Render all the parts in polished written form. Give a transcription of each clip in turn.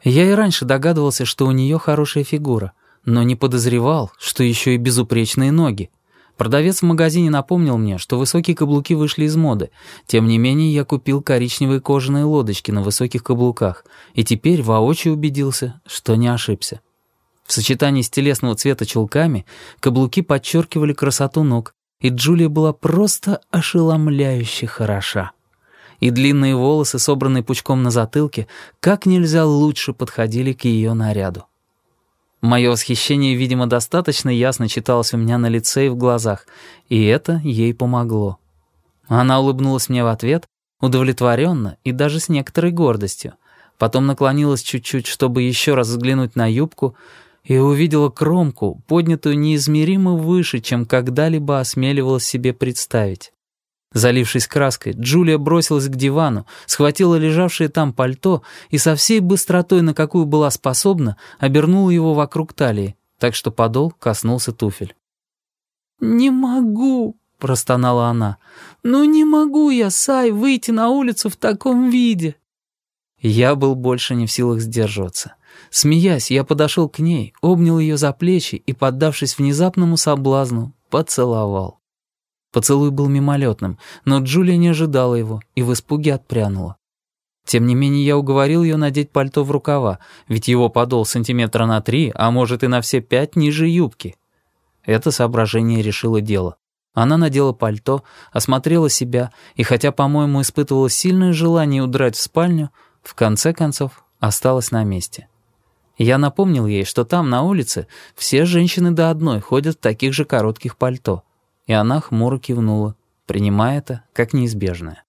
Я и раньше догадывался, что у нее хорошая фигура, но не подозревал, что еще и безупречные ноги. Продавец в магазине напомнил мне, что высокие каблуки вышли из моды. Тем не менее, я купил коричневые кожаные лодочки на высоких каблуках и теперь воочию убедился, что не ошибся. В сочетании с телесного цвета чулками каблуки подчеркивали красоту ног, и Джулия была просто ошеломляюще хороша. И длинные волосы, собранные пучком на затылке, как нельзя лучше подходили к ее наряду. Мое восхищение, видимо, достаточно ясно читалось у меня на лице и в глазах, и это ей помогло. Она улыбнулась мне в ответ, удовлетворенно и даже с некоторой гордостью. Потом наклонилась чуть-чуть, чтобы еще раз взглянуть на юбку, и увидела кромку, поднятую неизмеримо выше, чем когда-либо осмеливалась себе представить. Залившись краской, Джулия бросилась к дивану, схватила лежавшее там пальто и со всей быстротой, на какую была способна, обернула его вокруг талии, так что подол коснулся туфель. «Не могу», — простонала она. «Ну не могу я, Сай, выйти на улицу в таком виде». Я был больше не в силах сдерживаться. Смеясь, я подошел к ней, обнял ее за плечи и, поддавшись внезапному соблазну, поцеловал. Поцелуй был мимолетным, но Джулия не ожидала его и в испуге отпрянула. Тем не менее, я уговорил ее надеть пальто в рукава, ведь его подол сантиметра на 3, а может и на все 5 ниже юбки. Это соображение решило дело. Она надела пальто, осмотрела себя и, хотя, по-моему, испытывала сильное желание удрать в спальню, в конце концов осталась на месте. Я напомнил ей, что там, на улице, все женщины до одной ходят в таких же коротких пальто. И она хмуро кивнула, принимая это как неизбежное.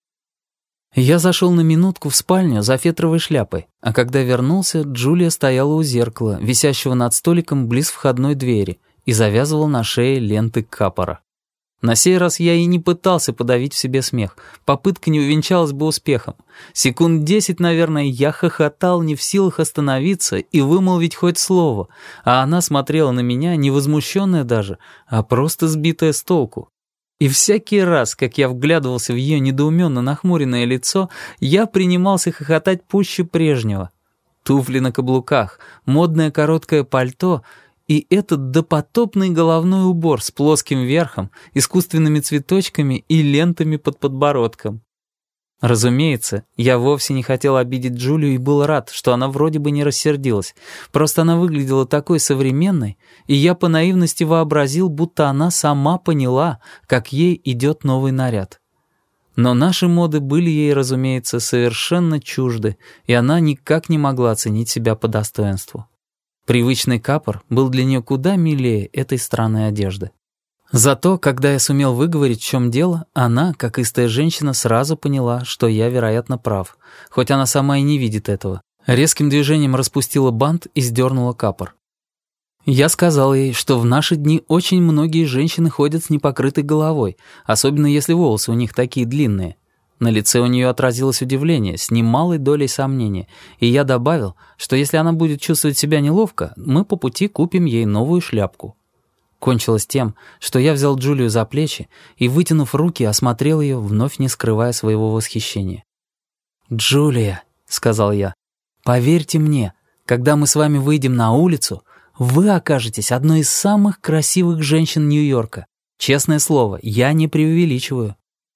Я зашел на минутку в спальню за фетровой шляпой, а когда вернулся, Джулия стояла у зеркала, висящего над столиком близ входной двери, и завязывала на шее ленты капора. На сей раз я и не пытался подавить в себе смех. Попытка не увенчалась бы успехом. Секунд 10, наверное, я хохотал, не в силах остановиться и вымолвить хоть слово, а она смотрела на меня, не возмущенная даже, а просто сбитая с толку. И всякий раз, как я вглядывался в ее недоуменно нахмуренное лицо, я принимался хохотать пуще прежнего. Туфли на каблуках, модное короткое пальто — и этот допотопный головной убор с плоским верхом, искусственными цветочками и лентами под подбородком. Разумеется, я вовсе не хотел обидеть Джулию и был рад, что она вроде бы не рассердилась. Просто она выглядела такой современной, и я по наивности вообразил, будто она сама поняла, как ей идет новый наряд. Но наши моды были ей, разумеется, совершенно чужды, и она никак не могла оценить себя по достоинству. Привычный капор был для нее куда милее этой странной одежды. Зато, когда я сумел выговорить, в чем дело, она, как истая женщина, сразу поняла, что я, вероятно, прав, хоть она сама и не видит этого. Резким движением распустила бант и сдернула капор. Я сказал ей, что в наши дни очень многие женщины ходят с непокрытой головой, особенно если волосы у них такие длинные. На лице у нее отразилось удивление, с немалой долей сомнения, и я добавил, что если она будет чувствовать себя неловко, мы по пути купим ей новую шляпку. Кончилось тем, что я взял Джулию за плечи и, вытянув руки, осмотрел ее, вновь не скрывая своего восхищения. «Джулия», — сказал я, — «поверьте мне, когда мы с вами выйдем на улицу, вы окажетесь одной из самых красивых женщин Нью-Йорка. Честное слово, я не преувеличиваю».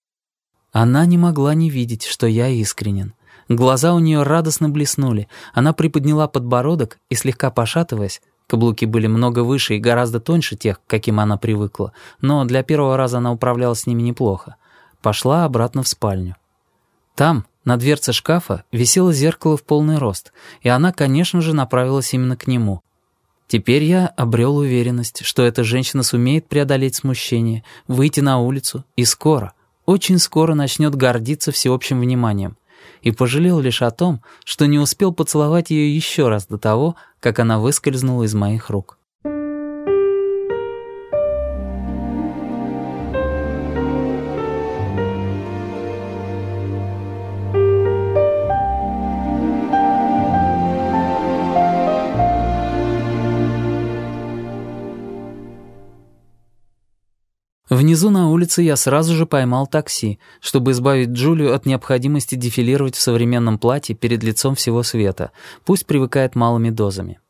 Она не могла не видеть, что я искренен. Глаза у нее радостно блеснули. Она приподняла подбородок и, слегка пошатываясь, каблуки были много выше и гораздо тоньше тех, к каким она привыкла, но для первого раза она управлялась с ними неплохо, пошла обратно в спальню. Там, на дверце шкафа, висело зеркало в полный рост, и она, конечно же, направилась именно к нему. Теперь я обрел уверенность, что эта женщина сумеет преодолеть смущение, выйти на улицу и скоро, очень скоро начнет гордиться всеобщим вниманием, и пожалел лишь о том, что не успел поцеловать ее еще раз до того, как она выскользнула из моих рук. Внизу на улице я сразу же поймал такси, чтобы избавить Джулию от необходимости дефилировать в современном платье перед лицом всего света. Пусть привыкает малыми дозами.